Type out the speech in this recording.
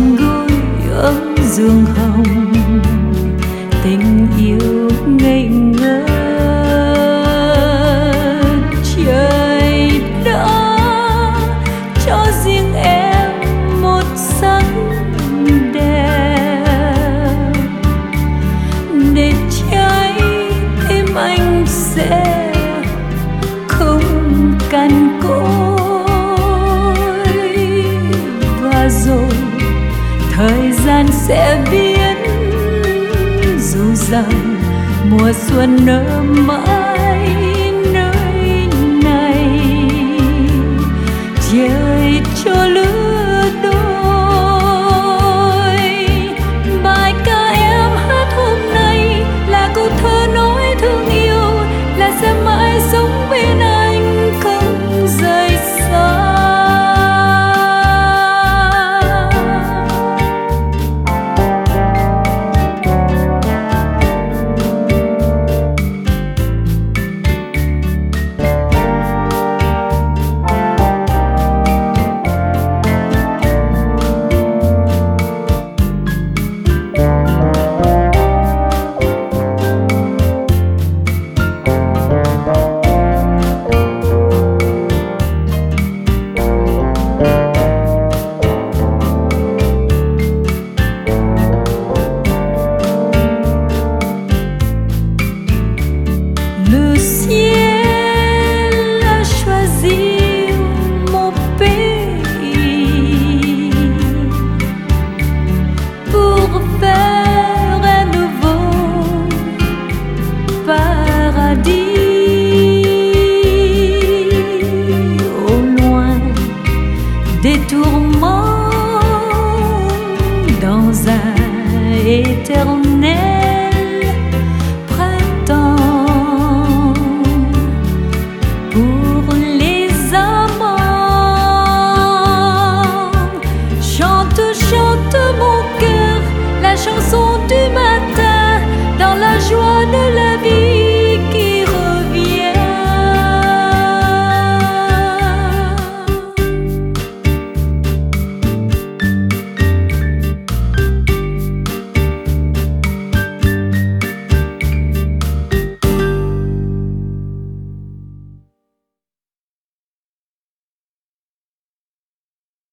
chôn gối ấm giường hồng, tình yêu ngây ngất. Trời đã cho riêng em một sắc đẹp, để trái tim anh sẽ không cằn cỗi. Và rồi thời gian sẽ biết, dù rằng mùa xuân nở mãi